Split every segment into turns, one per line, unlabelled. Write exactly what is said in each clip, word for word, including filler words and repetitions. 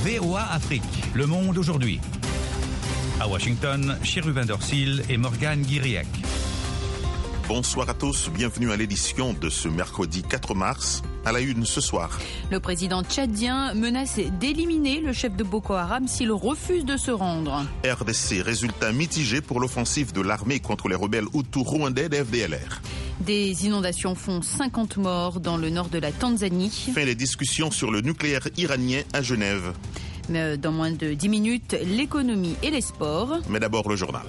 V O A Afrique, Le Monde aujourd'hui. À Washington, Cherubin Dorsil et Morgane Guiriac.
Bonsoir à tous, bienvenue à l'édition de ce mercredi quatre mars. À la une ce soir.
Le président tchadien menace d'éliminer le chef de Boko Haram s'il refuse de se rendre.
R D C, résultat mitigé pour l'offensive de l'armée contre les rebelles hutus rwandais des F D L R.
Des inondations font cinquante morts dans le nord de la Tanzanie.
Fin des discussions sur le nucléaire iranien à Genève.
Mais dans moins de dix minutes, l'économie et les sports.
Mais d'abord le journal.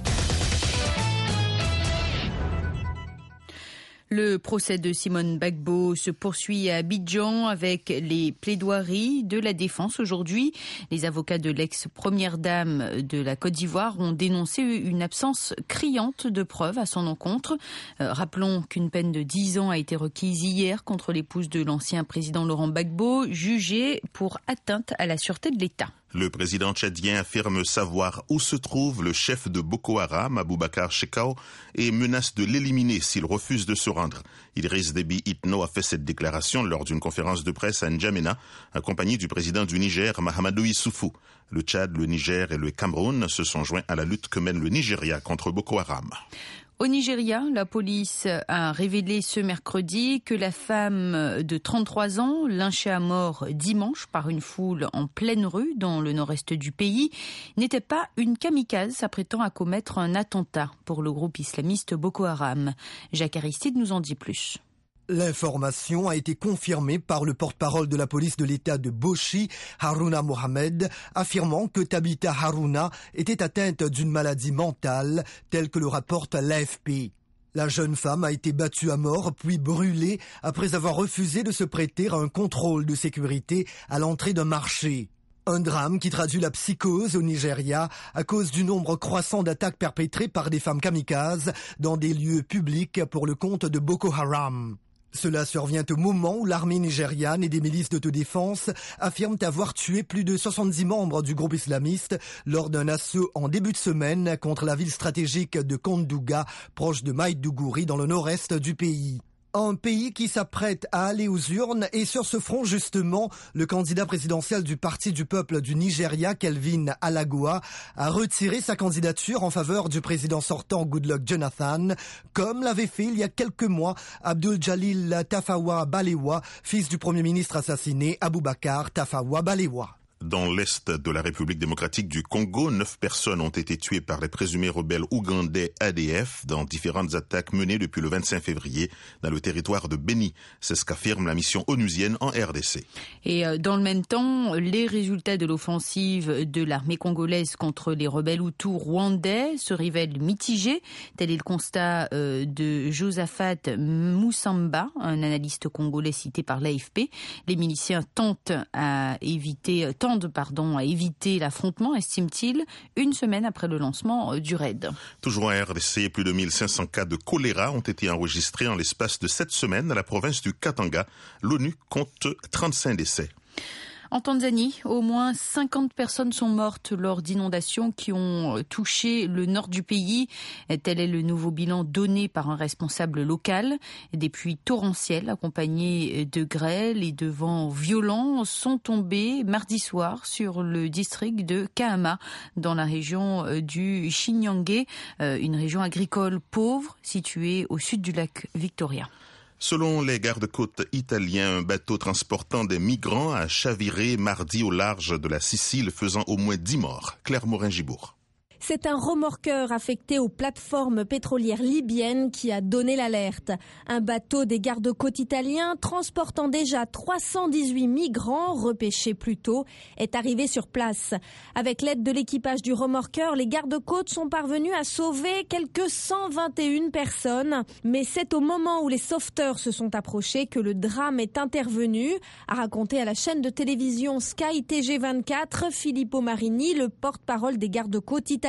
Le procès de Simone Gbagbo se poursuit à Abidjan avec les plaidoiries de la défense aujourd'hui. Les avocats de l'ex-première dame de la Côte d'Ivoire ont dénoncé une absence criante de preuves à son encontre. Euh, rappelons qu'une peine de dix ans a été requise hier contre l'épouse de l'ancien président Laurent Gbagbo, jugée pour atteinte à la sûreté de l'État.
Le président tchadien affirme savoir où se trouve le chef de Boko Haram, Aboubacar Shekau, et menace de l'éliminer s'il refuse de se rendre. Idriss Déby Itno a fait cette déclaration lors d'une conférence de presse à N'Djamena, accompagné du président du Niger, Mahamadou Issoufou. Le Tchad, le Niger et le Cameroun se sont joints à la lutte que mène le Nigeria contre Boko Haram.
Au Nigeria, la police a révélé ce mercredi que la femme de trente-trois ans, lynchée à mort dimanche par une foule en pleine rue dans le nord-est du pays, n'était pas une kamikaze s'apprêtant à commettre un attentat pour le groupe islamiste Boko Haram. Jacques Aristide nous en dit plus.
L'information a été confirmée par le porte-parole de la police de l'État de Bauchi, Haruna Mohamed, affirmant que Tabitha Haruna était atteinte d'une maladie mentale, telle que le rapporte l'A F P. La jeune femme a été battue à mort puis brûlée après avoir refusé de se prêter à un contrôle de sécurité à l'entrée d'un marché. Un drame qui traduit la psychose au Nigeria à cause du nombre croissant d'attaques perpétrées par des femmes kamikazes dans des lieux publics pour le compte de Boko Haram. Cela survient au moment où l'armée nigériane et des milices d'autodéfense affirment avoir tué plus de soixante-dix membres du groupe islamiste lors d'un assaut en début de semaine contre la ville stratégique de Kondouga, proche de Maïdougouri dans le nord-est du pays. Un pays qui s'apprête à aller aux urnes et sur ce front justement, le candidat présidentiel du Parti du peuple du Nigeria, Kelvin Alagoa, a retiré sa candidature en faveur du président sortant Goodluck Jonathan, comme l'avait fait il y a quelques mois Abdul Jalil Tafawa Balewa, fils du premier ministre assassiné Aboubacar Tafawa Balewa.
Dans l'est de la République démocratique du Congo, neuf personnes ont été tuées par les présumés rebelles ougandais A D F dans différentes attaques menées depuis le vingt-cinq février dans le territoire de Beni. C'est ce qu'affirme la mission onusienne en R D C.
Et dans le même temps, les résultats de l'offensive de l'armée congolaise contre les rebelles hutus rwandais se révèlent mitigés. Tel est le constat de Josaphat Moussamba, un analyste congolais cité par l'A F P. Les miliciens tentent à éviter... tendent pardon, à éviter l'affrontement, estime-t-il, une semaine après le lancement du raid.
Toujours en R D C, plus de mille cinq cents cas de choléra ont été enregistrés en l'espace de sept semaines dans la province du Katanga. L'ONU compte trente-cinq décès.
En Tanzanie, au moins cinquante personnes sont mortes lors d'inondations qui ont touché le nord du pays. Tel est le nouveau bilan donné par un responsable local. Des pluies torrentielles accompagnées de grêle et de vents violents sont tombées mardi soir sur le district de Kahama, dans la région du Chinyangé, une région agricole pauvre située au sud du lac Victoria.
Selon les gardes-côtes italiens, un bateau transportant des migrants a chaviré mardi au large de la Sicile, faisant au moins dix morts. Claire Morin-Gibourg.
C'est un remorqueur affecté aux plateformes pétrolières libyennes qui a donné l'alerte. Un bateau des gardes-côtes italiens transportant déjà trois cent dix-huit migrants repêchés plus tôt est arrivé sur place. Avec l'aide de l'équipage du remorqueur, les gardes-côtes sont parvenus à sauver quelques cent vingt et une personnes. Mais c'est au moment où les sauveteurs se sont approchés que le drame est intervenu, a raconté à la chaîne de télévision Sky T G vingt-quatre Filippo Marini, le porte-parole des gardes-côtes italiens.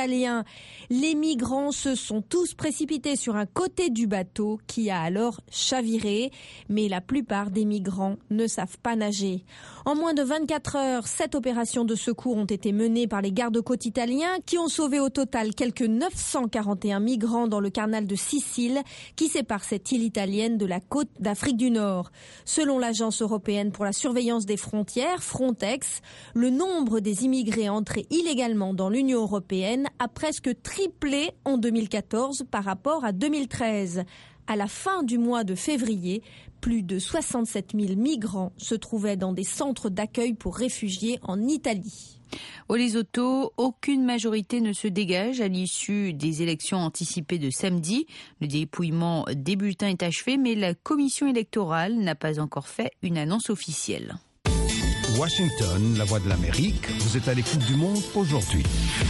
italien. Les migrants se sont tous précipités sur un côté du bateau qui a alors chaviré. Mais la plupart des migrants ne savent pas nager. En moins de vingt-quatre heures, sept opérations de secours ont été menées par les gardes-côtes italiens qui ont sauvé au total quelques neuf cent quarante et un migrants dans le canal de Sicile qui sépare cette île italienne de la côte d'Afrique du Nord. Selon l'Agence européenne pour la surveillance des frontières, Frontex, le nombre des immigrés entrés illégalement dans l'Union européenne a presque triplé en deux mille quatorze par rapport à deux mille treize. À la fin du mois de février, plus de soixante-sept mille migrants se trouvaient dans des centres d'accueil pour réfugiés en Italie.
Au Lesotho, aucune majorité ne se dégage à l'issue des élections anticipées de samedi. Le dépouillement des bulletins est achevé, mais la commission électorale n'a pas encore fait une annonce officielle.
Washington, la voix de l'Amérique, vous êtes à l'écoute du monde aujourd'hui.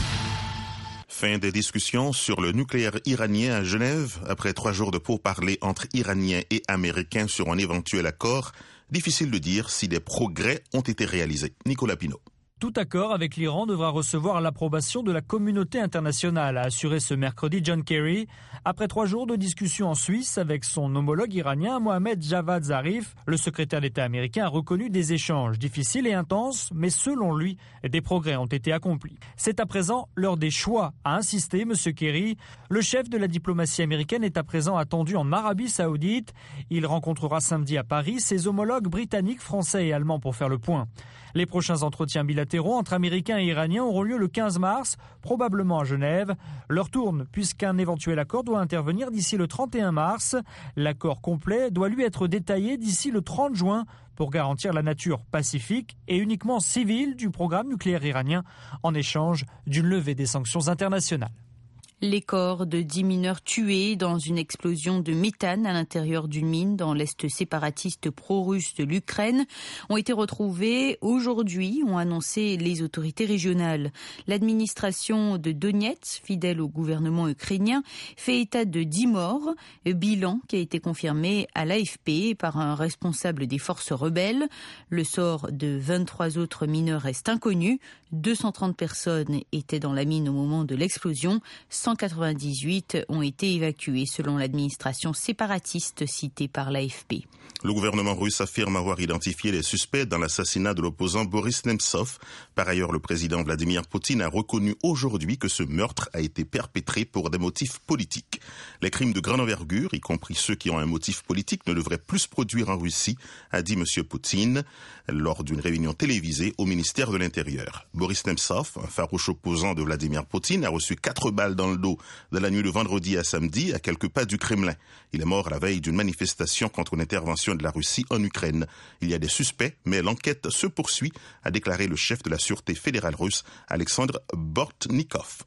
Fin des discussions sur le nucléaire iranien à Genève. Après trois jours de pourparlers entre Iraniens et Américains sur un éventuel accord, difficile de dire si des progrès ont été réalisés. Nicolas Pinault.
Tout accord avec l'Iran devra recevoir l'approbation de la communauté internationale, a assuré ce mercredi John Kerry. Après trois jours de discussions en Suisse avec son homologue iranien, Mohamed Javad Zarif, le secrétaire d'État américain a reconnu des échanges difficiles et intenses, mais selon lui, des progrès ont été accomplis. C'est à présent l'heure des choix, a insisté M. Kerry. Le chef de la diplomatie américaine est à présent attendu en Arabie Saoudite. Il rencontrera samedi à Paris ses homologues britanniques, français et allemands pour faire le point. Les prochains entretiens bilatéraux entre Américains et Iraniens auront lieu le quinze mars, probablement à Genève. Leur tourne puisqu'un éventuel accord doit intervenir d'ici le trente et un mars. L'accord complet doit lui être détaillé d'ici le trente juin pour garantir la nature pacifique et uniquement civile du programme nucléaire iranien en échange d'une levée des sanctions internationales.
Les corps de dix mineurs tués dans une explosion de méthane à l'intérieur d'une mine dans l'est séparatiste pro-russe de l'Ukraine ont été retrouvés aujourd'hui, ont annoncé les autorités régionales. L'administration de Donetsk, fidèle au gouvernement ukrainien, fait état de dix morts, bilan qui a été confirmé à l'A F P par un responsable des forces rebelles. Le sort de vingt-trois autres mineurs reste inconnu. deux cent trente personnes étaient dans la mine au moment de l'explosion. cent quatre-vingt-dix-huit ont été évacués selon l'administration séparatiste citée par l'A F P.
Le gouvernement russe affirme avoir identifié les suspects dans l'assassinat de l'opposant Boris Nemtsov. Par ailleurs, le président Vladimir Poutine a reconnu aujourd'hui que ce meurtre a été perpétré pour des motifs politiques. Les crimes de grande envergure, y compris ceux qui ont un motif politique, ne devraient plus se produire en Russie, a dit M. Poutine lors d'une réunion télévisée au ministère de l'Intérieur. Boris Nemtsov, un farouche opposant de Vladimir Poutine, a reçu quatre balles dans le dos de la nuit de vendredi à samedi à quelques pas du Kremlin. Il est mort à la veille d'une manifestation contre l'intervention de la Russie en Ukraine. Il y a des suspects, mais l'enquête se poursuit, a déclaré le chef de la sûreté fédérale russe, Alexandre Bortnikov.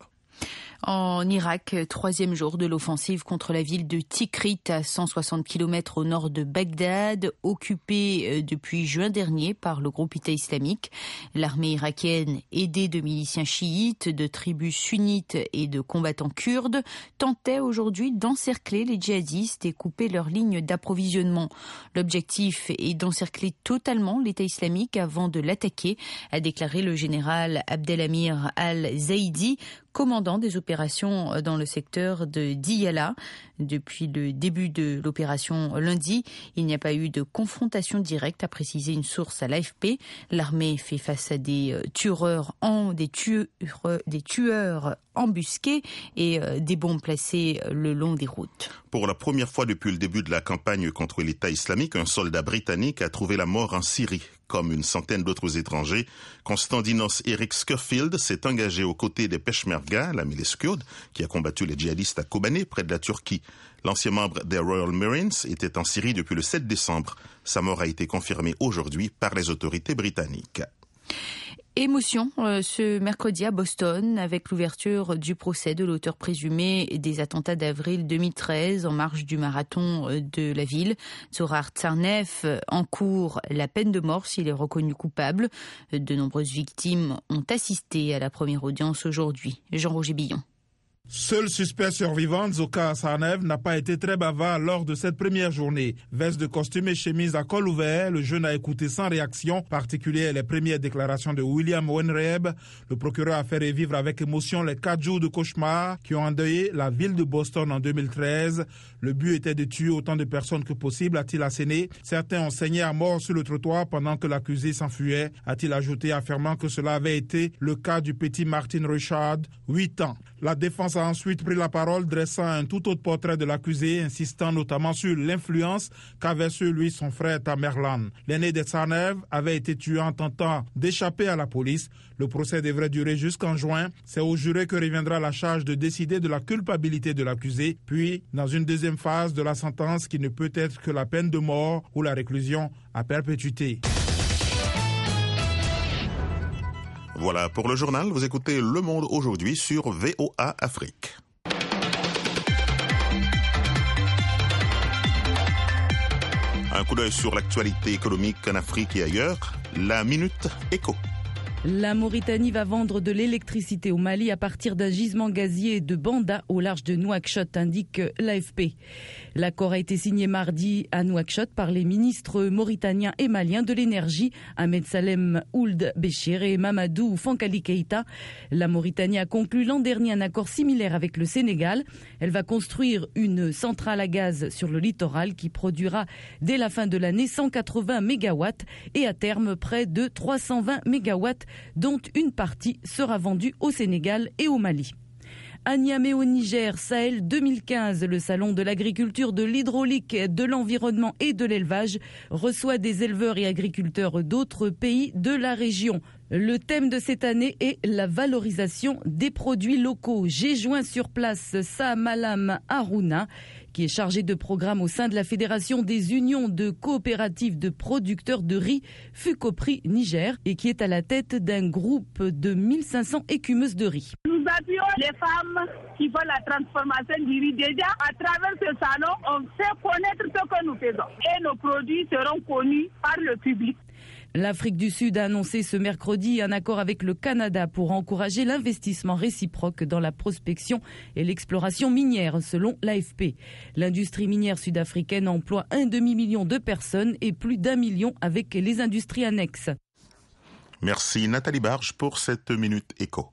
En Irak, troisième jour de l'offensive contre la ville de Tikrit, à cent soixante kilomètres au nord de Bagdad, occupée depuis juin dernier par le groupe État islamique. L'armée irakienne, aidée de miliciens chiites, de tribus sunnites et de combattants kurdes, tentait aujourd'hui d'encercler les djihadistes et couper leurs lignes d'approvisionnement. L'objectif est d'encercler totalement l'État islamique avant de l'attaquer, a déclaré le général Abdelhamir al-Zaidi, commandant des opérations dans le secteur de Diyala. Depuis le début de l'opération lundi, il n'y a pas eu de confrontation directe, a précisé une source à l'A F P. L'armée fait face à des tueurs, en, des tueurs, des tueurs embusqués et des bombes placées le long des routes.
Pour la première fois depuis le début de la campagne contre l'État islamique, un soldat britannique a trouvé la mort en Syrie. Comme une centaine d'autres étrangers, Konstantinos Eric Scurfield s'est engagé aux côtés des Peshmerga, la milice kurde, qui a combattu les djihadistes à Kobané, près de la Turquie. L'ancien membre des Royal Marines était en Syrie depuis le sept décembre. Sa mort a été confirmée aujourd'hui par les autorités britanniques.
Émotion euh, ce mercredi à Boston avec l'ouverture du procès de l'auteur présumé des attentats d'avril deux mille treize en marge du marathon de la ville. Zohar Tsarnev encourt la peine de mort s'il est reconnu coupable. De nombreuses victimes ont assisté à la première audience aujourd'hui. Jean-Roger Billon.
Seul suspect survivant, Zoka Sarnev n'a pas été très bavard lors de cette première journée. Veste de costume et chemise à col ouvert, le jeune a écouté sans réaction particulière les premières déclarations de William Wenreb. Le procureur a fait revivre avec émotion les quatre jours de cauchemar qui ont endeuillé la ville de Boston en deux mille treize. Le but était de tuer autant de personnes que possible, a-t-il asséné. Certains ont saigné à mort sur le trottoir pendant que l'accusé s'enfuyait, a-t-il ajouté, affirmant que cela avait été le cas du petit Martin Richard, huit ans. La défense a ensuite pris la parole, dressant un tout autre portrait de l'accusé, insistant notamment sur l'influence qu'avait sur lui son frère Tamerlan. L'aîné de Sarnev avait été tué en tentant d'échapper à la police. Le procès devrait durer jusqu'en juin. C'est au juré que reviendra la charge de décider de la culpabilité de l'accusé, puis, dans une deuxième phase de la sentence qui ne peut être que la peine de mort ou la réclusion à perpétuité.
Voilà pour le journal. Vous écoutez Le Monde aujourd'hui sur V O A Afrique. Un coup d'œil sur l'actualité économique en Afrique et ailleurs. La Minute Éco.
La Mauritanie va vendre de l'électricité au Mali à partir d'un gisement gazier de Banda au large de Nouakchott, indique l'A F P. L'accord a été signé mardi à Nouakchott par les ministres mauritaniens et maliens de l'énergie, Ahmed Salem Ould Béchir et Mamadou Fankali Keïta. La Mauritanie a conclu l'an dernier un accord similaire avec le Sénégal. Elle va construire une centrale à gaz sur le littoral qui produira dès la fin de l'année cent quatre-vingts mégawatts et à terme près de trois cent vingt mégawatts, dont une partie sera vendue au Sénégal et au Mali. À Niamey au Niger, Sahel deux mille quinze, le salon de l'agriculture, de l'hydraulique, de l'environnement et de l'élevage reçoit des éleveurs et agriculteurs d'autres pays de la région. Le thème de cette année est la valorisation des produits locaux. J'ai joint sur place Sa Malam Harouna, qui est chargé de programme au sein de la Fédération des unions de coopératives de producteurs de riz Fucopri Niger et qui est à la tête d'un groupe de mille cinq cents écumeuses de riz.
Nous appuyons les femmes qui font la transformation du riz. Déjà, à travers ce salon, on fait connaître ce que nous faisons et nos produits seront connus par le public.
L'Afrique du Sud a annoncé ce mercredi un accord avec le Canada pour encourager l'investissement réciproque dans la prospection et l'exploration minière, selon l'A F P. L'industrie minière sud-africaine emploie un demi-million de personnes et plus d'un million avec les industries annexes.
Merci Nathalie Barge pour cette Minute Éco.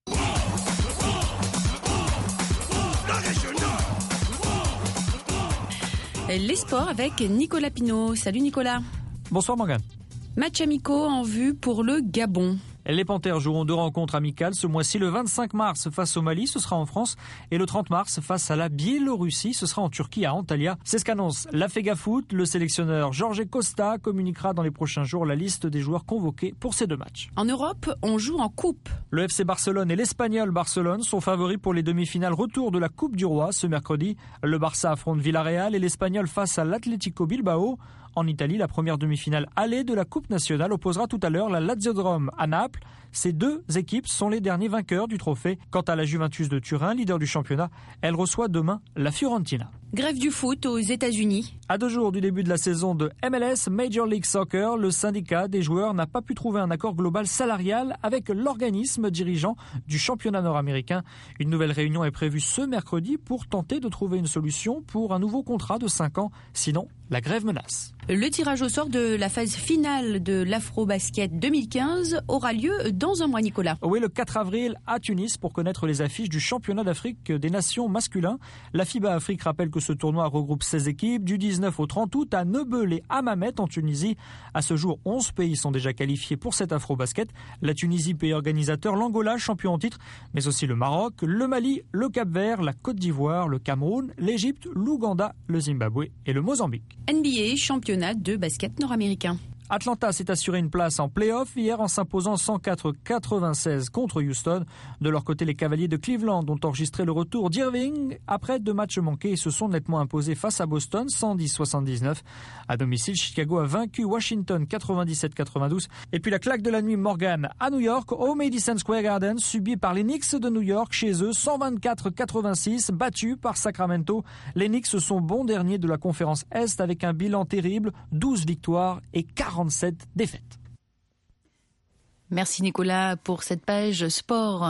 Les sports avec Nicolas Pinault. Salut Nicolas.
Bonsoir Morgane.
Match amicaux en vue pour le Gabon.
Les Panthères joueront deux rencontres amicales ce mois-ci. Le vingt-cinq mars face au Mali, ce sera en France. Et le trente mars face à la Biélorussie, ce sera en Turquie, à Antalya. C'est ce qu'annonce l'Afegafoot. Le sélectionneur Jorge Costa communiquera dans les prochains jours la liste des joueurs convoqués pour ces deux matchs.
En Europe, on joue en coupe.
Le F C Barcelone et l'Espagnol Barcelone sont favoris pour les demi-finales retour de la Coupe du Roi ce mercredi. Le Barça affronte Villarreal et l'Espagnol face à l'Atlético Bilbao. En Italie, la première demi-finale allée de la Coupe nationale opposera tout à l'heure la Lazio de Rome à Naples. Ces deux équipes sont les derniers vainqueurs du trophée. Quant à la Juventus de Turin, leader du championnat, elle reçoit demain la Fiorentina.
Grève du foot aux États-Unis.
À deux jours du début de la saison de M L S Major League Soccer, le syndicat des joueurs n'a pas pu trouver un accord global salarial avec l'organisme dirigeant du championnat nord-américain. Une nouvelle réunion est prévue ce mercredi pour tenter de trouver une solution pour un nouveau contrat de cinq ans. Sinon, la grève menace.
Le tirage au sort de la phase finale de l'Afro-Basket deux mille quinze aura lieu dans un mois, Nicolas.
Oui, le quatre avril à Tunis pour connaître les affiches du championnat d'Afrique des nations masculins. La FIBA Afrique rappelle que ce tournoi regroupe seize équipes du dix-neuf au trente août à Nebeul et Hammamet en Tunisie. À ce jour, onze pays sont déjà qualifiés pour cet Afro-Basket. La Tunisie, pays organisateur, l'Angola, champion en titre, mais aussi le Maroc, le Mali, le Cap-Vert, la Côte d'Ivoire, le Cameroun, l'Égypte, l'Ouganda, le Zimbabwe et le Mozambique.
N B A, championnat de basket nord-américain.
Atlanta s'est assuré une place en play-off hier en s'imposant cent quatre à quatre-vingt-seize contre Houston. De leur côté, les Cavaliers de Cleveland ont enregistré le retour d'Irving après deux matchs manqués et se sont nettement imposés face à Boston cent dix à soixante-dix-neuf. À domicile, Chicago a vaincu Washington quatre-vingt-dix-sept à quatre-vingt-douze. Et puis la claque de la nuit Morgan à New York au Madison Square Garden, subie par les Knicks de New York chez eux, cent vingt-quatre à quatre-vingt-six, battus par Sacramento. Les Knicks sont bons derniers de la conférence Est avec un bilan terrible, douze victoires et quarante défaites.
Merci Nicolas pour cette page sport.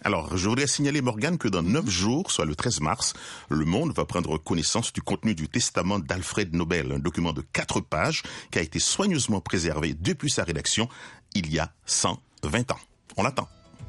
Alors, je voudrais signaler, Morgane, que dans neuf jours, soit le treize mars, le monde va prendre connaissance du contenu du testament d'Alfred Nobel, un document de quatre pages qui a été soigneusement préservé depuis sa rédaction il y a cent vingt ans. On l'attend.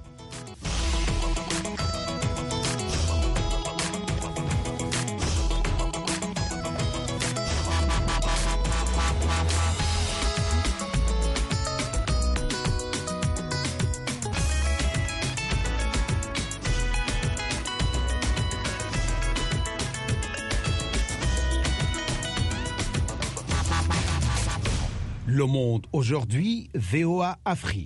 Le Monde aujourd'hui, V O A Afrique.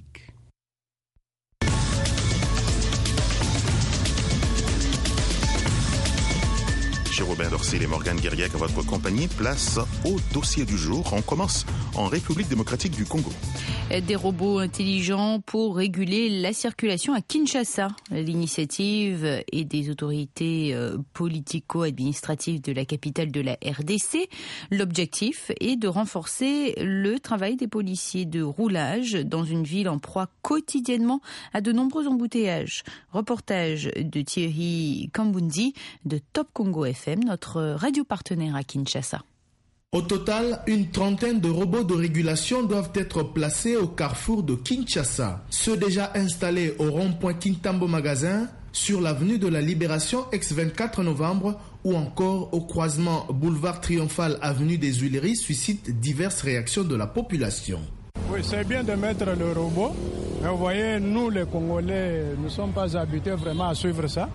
Robin Dorsil et Morgane Guiriac à votre compagnie. Place au dossier du jour. On commence en République démocratique du Congo.
Des robots intelligents pour réguler la circulation à Kinshasa. L'initiative est des autorités politico-administratives de la capitale de la R D C. L'objectif est de renforcer le travail des policiers de roulage dans une ville en proie quotidiennement à de nombreux embouteillages. Reportage de Thierry Kambundi de Top Congo F M, notre radio partenaire à Kinshasa.
Au total, une trentaine de robots de régulation doivent être placés au carrefour de Kinshasa. Ceux déjà installés au rond-point Kintambo Magasin, sur l'avenue de la Libération ex vingt-quatre novembre ou encore au croisement boulevard Triomphal avenue des Huileries suscitent diverses réactions de la population.
Oui, c'est bien de mettre le robot, mais vous voyez, nous les Congolais, nous ne sommes pas habitués vraiment à suivre ça.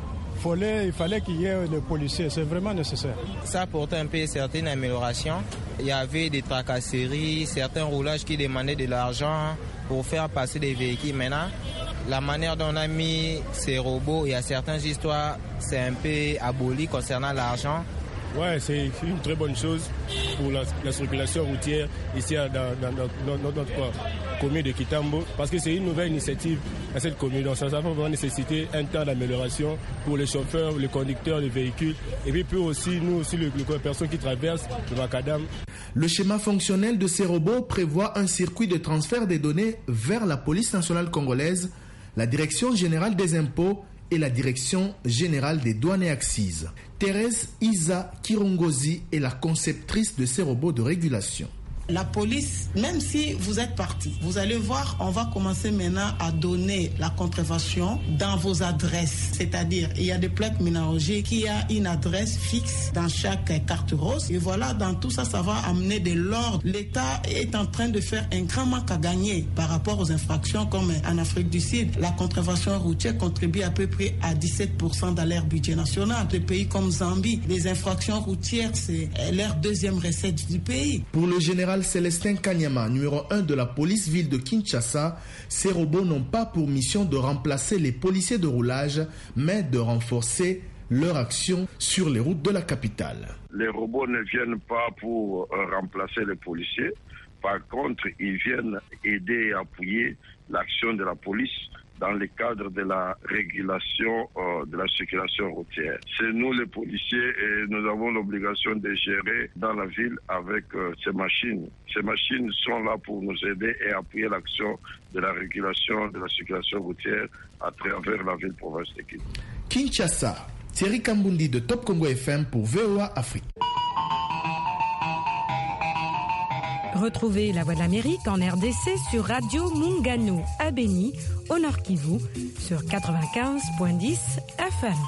Il fallait qu'il y ait des policiers, c'est vraiment nécessaire.
Ça apporte un peu certaines améliorations. Il y avait des tracasseries, certains roulages qui demandaient de l'argent pour faire passer des véhicules. Maintenant, la manière dont on a mis ces robots, il y a certaines histoires, c'est un peu aboli concernant l'argent.
Ouais, c'est une très bonne chose pour la, la circulation routière ici dans, dans, dans, dans notre commune de Kitambo, parce que c'est une nouvelle initiative à cette commune. Donc ça va vraiment nécessiter un temps d'amélioration pour les chauffeurs, les conducteurs de véhicules, et puis pour aussi nous aussi les, les personnes qui traversent le macadam.
Le schéma fonctionnel de ces robots prévoit un circuit de transfert des données vers la police nationale congolaise, la direction générale des impôts et la direction générale des douanes et accises. Thérèse Isa Kirongozi est la conceptrice de ces robots de régulation.
La police, même si vous êtes parti, vous allez voir, on va commencer maintenant à donner la contravention dans vos adresses. C'est-à-dire, il y a des plaques ménagères qui a une adresse fixe dans chaque carte rose. Et voilà, dans tout ça, ça va amener de l'ordre. L'État est en train de faire un grand manque à gagner par rapport aux infractions comme en Afrique du Sud. La contravention routière contribue à peu près à dix-sept pour cent dans leur budget national. Des pays comme Zambie, les infractions routières, c'est leur deuxième recette du pays.
Pour le général Célestin Kanyama, numéro un de la police ville de Kinshasa, ces robots n'ont pas pour mission de remplacer les policiers de roulage, mais de renforcer leur action sur les routes de la capitale.
Les robots ne viennent pas pour remplacer les policiers. Par contre, ils viennent aider et appuyer l'action de la police dans le cadre de la régulation euh, de la circulation routière. C'est nous les policiers et nous avons l'obligation de gérer dans la ville avec euh, ces machines. Ces machines sont là pour nous aider et appuyer l'action de la régulation de la circulation routière à travers la ville-province de Kinshasa.
Kinshasa, Thierry Kambundi de Top Congo F M pour V O A Afrique.
Retrouvez La Voix de l'Amérique en R D C sur Radio Mungano à Beni, au Nord Kivu, sur quatre-vingt-quinze virgule dix F M.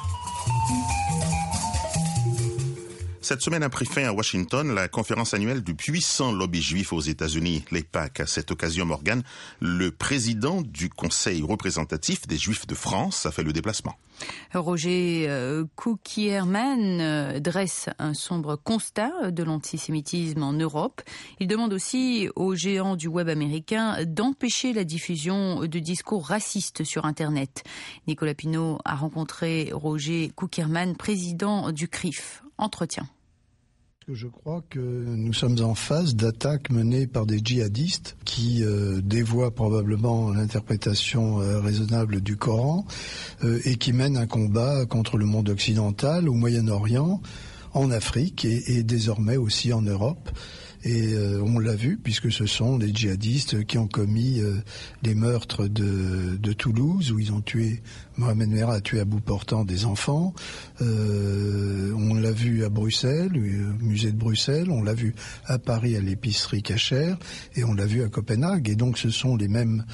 Cette semaine a pris fin à Washington la conférence annuelle du puissant lobby juif aux États-Unis, l'A I P A C. À cette occasion, Morgane, le président du Conseil représentatif des Juifs de France a fait le déplacement.
Roger euh, Koukierman euh, dresse un sombre constat de l'antisémitisme en Europe. Il demande aussi aux géants du web américain d'empêcher la diffusion de discours racistes sur Internet. Nicolas Pinault a rencontré Roger Koukierman, président du C R I F. Entretien.
Je crois que nous sommes en face d'attaques menées par des djihadistes qui euh, dévoient probablement l'interprétation euh, raisonnable du Coran euh, et qui mènent un combat contre le monde occidental, au Moyen-Orient, en Afrique et, et désormais aussi en Europe. Et euh, on l'a vu, puisque ce sont les djihadistes qui ont commis euh, les meurtres de, de Toulouse, où ils ont tué, Mohamed Merah a tué à bout portant des enfants. Euh, on l'a vu à Bruxelles, au musée de Bruxelles, on l'a vu à Paris à l'épicerie Cachère, et on l'a vu à Copenhague. Et donc ce sont les mêmes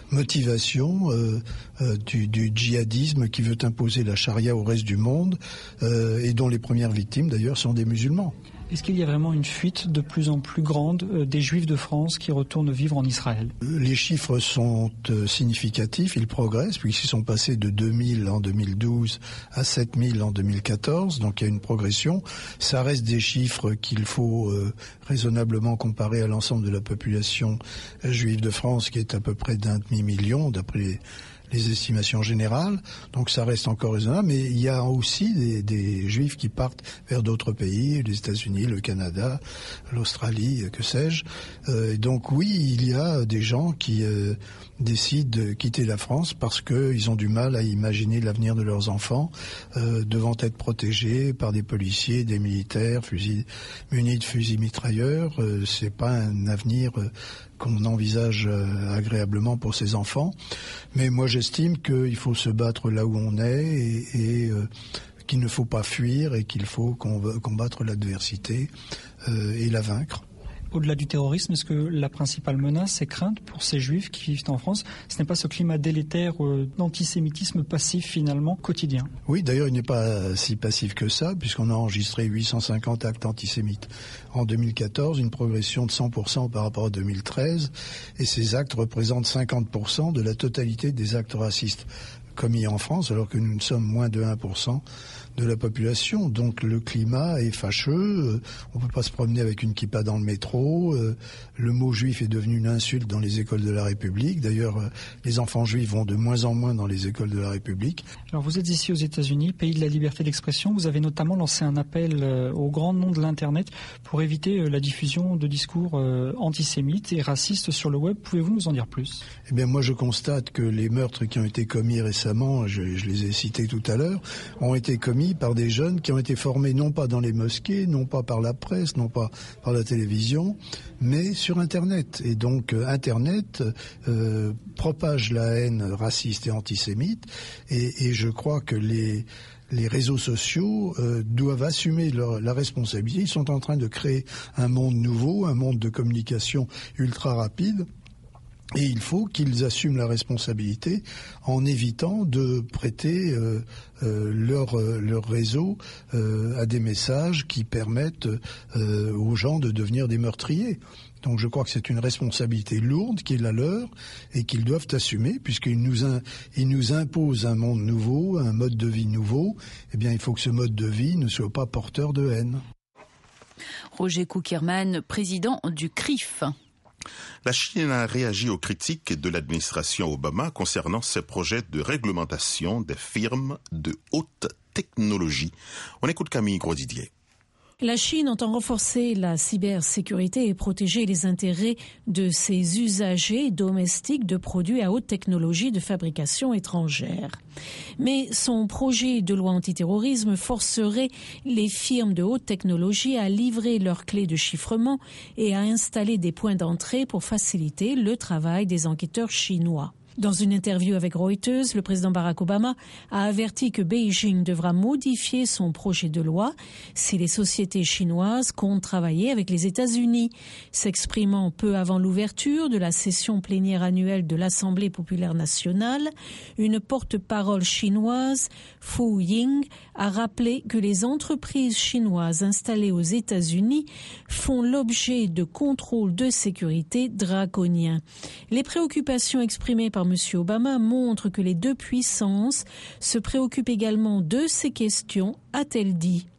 motivation euh, euh, du, du djihadisme qui veut imposer la charia au reste du monde euh, et dont les premières victimes d'ailleurs sont des musulmans.
Est-ce qu'il y a vraiment une fuite de plus en plus grande euh, des Juifs de France qui retournent vivre en Israël ?
Les chiffres sont euh, significatifs, ils progressent puisqu'ils sont passés de deux mille en deux mille douze à sept mille en deux mille quatorze, donc il y a une progression. Ça reste des chiffres qu'il faut euh, raisonnablement comparer à l'ensemble de la population euh, juive de France qui est à peu près d'un demi-million d'après les les estimations générales, donc ça reste encore raisonnable, mais il y a aussi des, des juifs qui partent vers d'autres pays, les États-Unis, le Canada, l'Australie, que sais-je. Euh, et donc oui, il y a des gens qui euh, décident de quitter la France parce qu'ils ont du mal à imaginer l'avenir de leurs enfants euh, devant être protégés par des policiers, des militaires, fusils, munis de fusils mitrailleurs. Euh, c'est pas un avenir euh, qu'on envisage euh, agréablement pour ses enfants. Mais moi, j'estime qu'il faut se battre là où on est et, et euh, qu'il ne faut pas fuir et qu'il faut combattre l'adversité euh, et la vaincre.
Au-delà du terrorisme, est-ce que la principale menace et crainte pour ces juifs qui vivent en France, ce n'est pas ce climat délétère euh, d'antisémitisme passif finalement quotidien ?
Oui, d'ailleurs il n'est pas si passif que ça, puisqu'on a enregistré huit cent cinquante actes antisémites en deux mille quatorze, une progression de cent pour cent par rapport à deux mille treize, et ces actes représentent cinquante pour cent de la totalité des actes racistes commis en France, alors que nous ne sommes moins de un pour cent de la population. Donc le climat est fâcheux, on ne peut pas se promener avec une kippa dans le métro, le mot juif est devenu une insulte dans les écoles de la République. D'ailleurs, les enfants juifs vont de moins en moins dans les écoles de la République.
Alors vous êtes ici aux États-Unis, pays de la liberté d'expression. Vous avez notamment lancé un appel aux grands noms de l'Internet pour éviter la diffusion de discours antisémites et racistes sur le web. Pouvez-vous nous en dire plus ?
Eh bien, moi je constate que les meurtres qui ont été commis récemment, je, je les ai cités tout à l'heure, ont été commis par des jeunes qui ont été formés non pas dans les mosquées, non pas par la presse, non pas par la télévision, mais sur Internet. Et donc euh, Internet euh, propage la haine raciste et antisémite, et, et je crois que les les réseaux sociaux euh, doivent assumer leur, la responsabilité. Ils sont en train de créer un monde nouveau, un monde de communication ultra rapide. Et il faut qu'ils assument la responsabilité en évitant de prêter euh, euh, leur, euh, leur réseau euh, à des messages qui permettent euh, aux gens de devenir des meurtriers. Donc je crois que c'est une responsabilité lourde qui est la leur et qu'ils doivent assumer, puisqu'ils nous, in, ils nous imposent un monde nouveau, un mode de vie nouveau. Eh bien, il faut que ce mode de vie ne soit pas porteur de haine.
Roger Kuckerman, président du C R I F.
La Chine a réagi aux critiques de l'administration Obama concernant ses projets de réglementation des firmes de haute technologie. On écoute Camille Grosdidier.
La Chine entend renforcer la cybersécurité et protéger les intérêts de ses usagers domestiques de produits à haute technologie de fabrication étrangère. Mais son projet de loi antiterrorisme forcerait les firmes de haute technologie à livrer leurs clés de chiffrement et à installer des points d'entrée pour faciliter le travail des enquêteurs chinois. Dans une interview avec Reuters, le président Barack Obama a averti que Beijing devra modifier son projet de loi si les sociétés chinoises comptent travailler avec les États-Unis. S'exprimant peu avant l'ouverture de la session plénière annuelle de l'Assemblée populaire nationale, une porte-parole chinoise, Fu Ying, a rappelé que les entreprises chinoises installées aux États-Unis font l'objet de contrôles de sécurité draconiens. Les préoccupations exprimées par M. Obama montrent que les deux puissances se préoccupent également de ces questions, a-t-elle dit.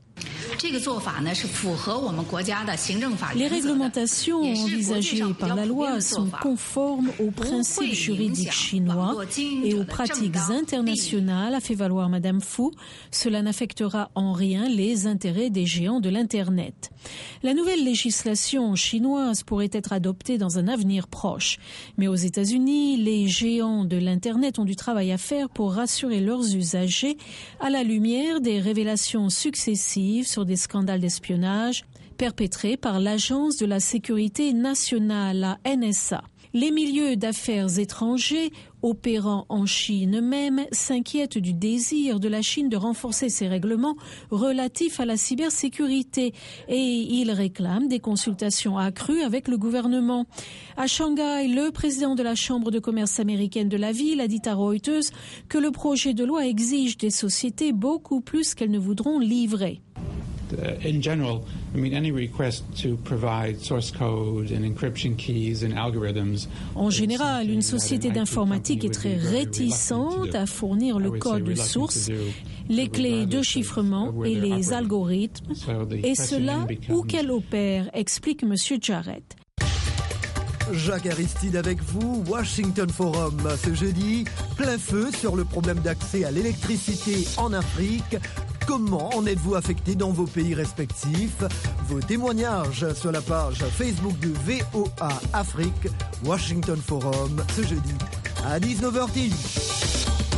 Les réglementations envisagées par la loi sont conformes aux principes juridiques chinois et aux pratiques internationales, a fait valoir Madame Fu. Cela n'affectera en rien les intérêts des géants de l'Internet. La nouvelle législation chinoise pourrait être adoptée dans un avenir proche. Mais aux États-Unis, les géants de l'Internet ont du travail à faire pour rassurer leurs usagers à la lumière des révélations successives sur des scandales d'espionnage, perpétrée par l'Agence de la sécurité nationale, la N S A. Les milieux d'affaires étrangers opérant en Chine même s'inquiètent du désir de la Chine de renforcer ses règlements relatifs à la cybersécurité et ils réclament des consultations accrues avec le gouvernement. À Shanghai, le président de la Chambre de commerce américaine de la ville a dit à Reuters que le projet de loi exige des sociétés beaucoup plus qu'elles ne voudront livrer.
In general, I mean, any request to provide source code and encryption keys and algorithms.
En général, une société d'informatique est très réticente à fournir le code source, les clés de chiffrement et les algorithmes, et cela où qu'elle opère, explique M. Jarrett.
Jacques Aristide avec vous, Washington Forum. Ce jeudi, plein feu sur le problème d'accès à l'électricité en Afrique. Comment en êtes-vous affecté dans vos pays respectifs? Vos témoignages sur la page Facebook de V O A Afrique, Washington Forum, ce jeudi à dix-neuf heures dix.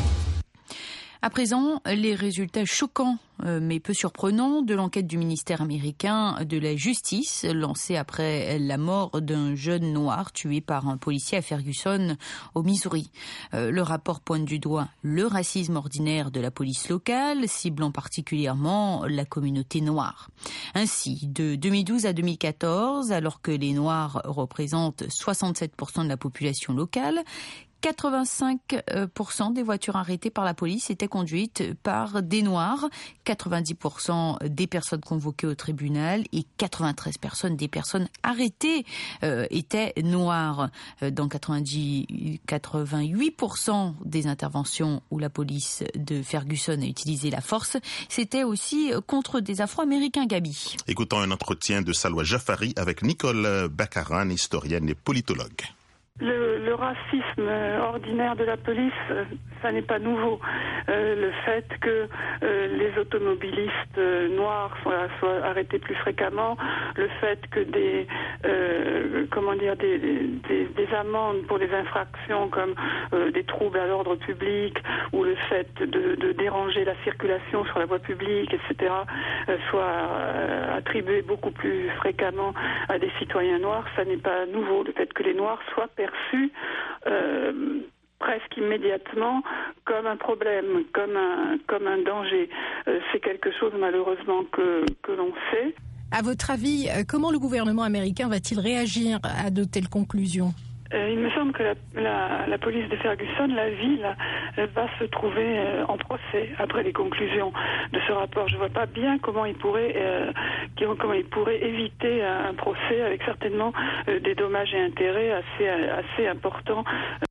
À présent, les résultats choquants mais peu surprenants de l'enquête du ministère américain de la justice lancée après la mort d'un jeune noir tué par un policier à Ferguson au Missouri. Le rapport pointe du doigt le racisme ordinaire de la police locale, ciblant particulièrement la communauté noire. Ainsi, de deux mille douze à deux mille quatorze, alors que les Noirs représentent soixante-sept pour cent de la population locale, quatre-vingt-cinq pour cent des voitures arrêtées par la police étaient conduites par des Noirs, quatre-vingt-dix pour cent des personnes convoquées au tribunal et quatre-vingt-treize pour cent des personnes arrêtées euh, étaient noires. Dans quatre-vingt-dix, quatre-vingt-huit pour cent des interventions où la police de Ferguson a utilisé la force, c'était aussi contre des Afro-Américains, Gabi.
Écoutons un entretien de Salwa Jafari avec Nicole Bakaran, historienne et politologue.
Le, le racisme ordinaire de la police, ça n'est pas nouveau. Euh, le fait que euh, les automobilistes euh, noirs soient, soient arrêtés plus fréquemment, le fait que des euh, comment dire des, des, des amendes pour des infractions comme euh, des troubles à l'ordre public ou le fait de, de déranger la circulation sur la voie publique, et cetera, euh, soient euh, attribués beaucoup plus fréquemment à des citoyens noirs, ça n'est pas nouveau. Le fait que les noirs soient perçus euh, presque immédiatement comme un problème, comme un, comme un danger. Euh, c'est quelque chose malheureusement que, que l'on sait.
À votre avis, comment le gouvernement américain va-t-il réagir à de telles conclusions ?
Euh, il me semble que la, la, la police de Ferguson, la ville, euh, va se trouver euh, en procès après les conclusions de ce rapport. Je ne vois pas bien comment il pourrait, euh, comment il pourrait éviter un procès avec certainement euh, des dommages et intérêts assez, assez importants.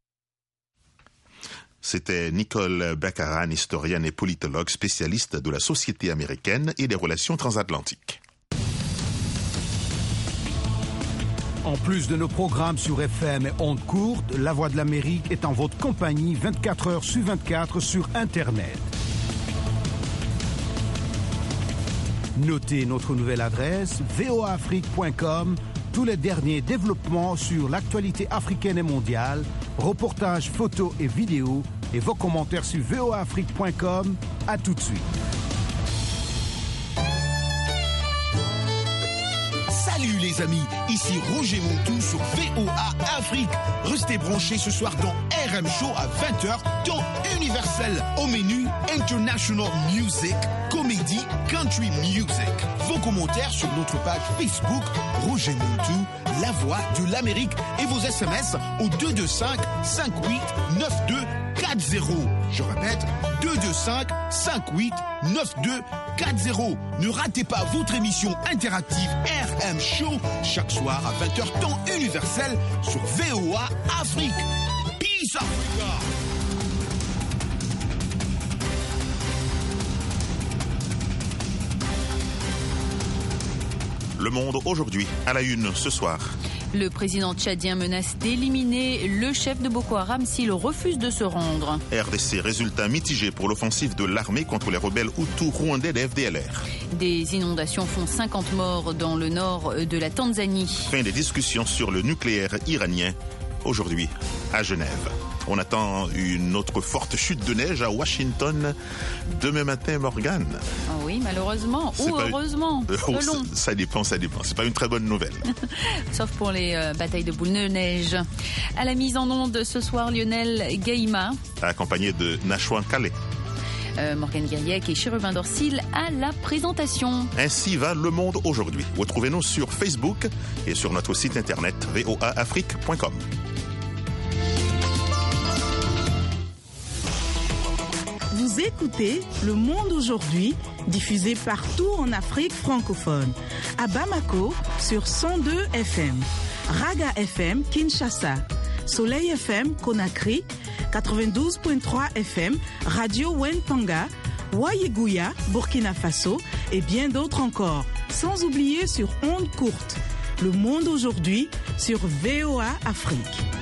C'était Nicole Bakaran, historienne et politologue spécialiste de la société américaine et des relations transatlantiques.
En plus de nos programmes sur F M et ondes courtes, La Voix de l'Amérique est en votre compagnie vingt-quatre heures sur vingt-quatre sur Internet. Notez notre nouvelle adresse v o a afrique point com, tous les derniers développements sur l'actualité africaine et mondiale, reportages, photos et vidéos, et vos commentaires sur v o a afrique point com. À tout de suite.
Salut les amis, ici Roger Montou sur V O A Afrique. Restez branchés ce soir dans R M Show à vingt heures, temps universel. Au menu, International Music, Comédie, Country Music. Vos commentaires sur notre page Facebook, Roger Montou, La Voix de l'Amérique, et vos S M S au deux deux cinq, cinq huit neuf deux quatre zéro. Je répète, deux deux cinq, cinq huit neuf deux quatre zéro. Ne ratez pas votre émission interactive R M Show chaque soir à vingt heures temps universel sur V O A Afrique. Peace Africa.
Le Monde aujourd'hui, à la une ce soir.
Le président tchadien menace d'éliminer le chef de Boko Haram s'il refuse de se rendre.
R D C, résultat mitigé pour l'offensive de l'armée contre les rebelles Hutus rwandais des F D L R.
Des inondations font cinquante morts dans le nord de la Tanzanie.
Fin des discussions sur le nucléaire iranien. aujourd'hui à Genève. On attend une autre forte chute de neige à Washington demain matin, Morgane.
Oh oui, malheureusement ou heureusement.
Une... Selon. Ça dépend, ça dépend. C'est pas une très bonne nouvelle.
Sauf pour les euh, batailles de boules de neige. À la mise en onde ce soir, Lionel Gaïma.
Accompagné de Nachouan Calais.
Euh, Morgane Guiriec et Chérubin Dorsil à la présentation.
Ainsi va le monde aujourd'hui. Retrouvez-nous sur Facebook et sur notre site internet v o a afrique point com.
Vous écoutez Le Monde aujourd'hui, diffusé partout en Afrique francophone. À Bamako, sur cent deux F M. Raga F M, Kinshasa. Soleil F M, Conakry. quatre-vingt-douze virgule trois F M, Radio Wentanga. Wayeguya, Burkina Faso. Et bien d'autres encore. Sans oublier sur ondes courtes. Le Monde aujourd'hui, sur V O A Afrique.